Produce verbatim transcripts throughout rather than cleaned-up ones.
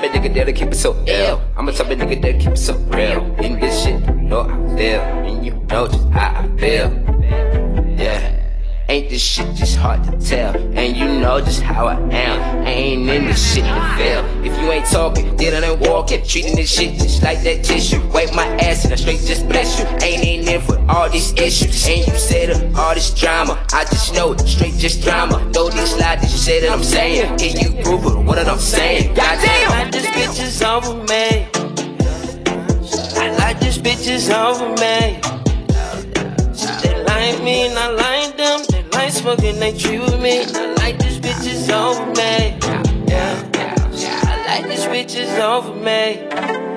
of nigga that'll keep it so ill. I'm a type of nigga that'll keep it so real. In this shit, you know I feel, and you know just how I feel. Yeah. Ain't this shit just hard to tell? And you know just how I am. I ain't in this shit to fail. If you ain't talking, then I ain't walking. Treating this shit just like that tissue. Wipe my ass and I straight just bless you. Ain't in there for all these issues. Ain't you said of all this drama. I just know it, straight just drama. Know these lies that you say that I'm saying. Can you prove it? What I'm saying? Goddamn. I like this bitch is over me. I like this bitch is over me. They like me and I like them. They like smoking, they tree with me. I like this bitch is over me. Yeah, I like this bitch is over me.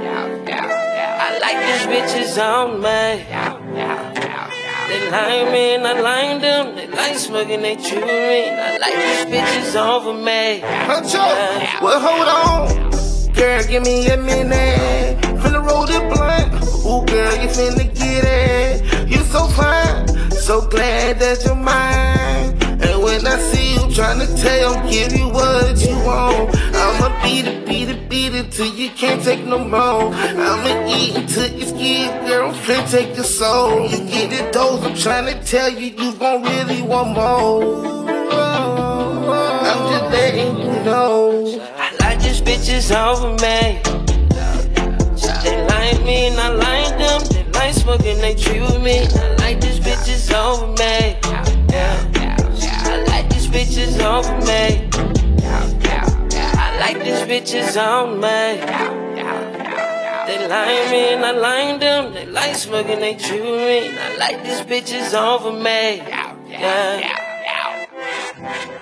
I like this bitch is on me. They like me and I like them. They like smoking, they tree with me. I like this bitch is over me. Yeah. Well, hold on, girl, give me a minute. Finna roll the blunt. Ooh, girl, you finna get it. You so fine, so glad that you're mine. And when I see you tryna tell, give you what you want. I'ma beat it, beat it, beat it till you can't take no more. I'ma eat until you skin, girl, I'm finna take your soul. You get the dose, I'm tryna tell you, you gon' really want more. I'm just letting you know. I like this bitch is over me. They like me and I like them. They like smoking, they tree with me. I like this bitch is over me. Yeah, I like this bitch is over me. I like this bitch is on me. They like me and I like them. They like smoking, they tree with me. I like this bitch is over me. Yeah.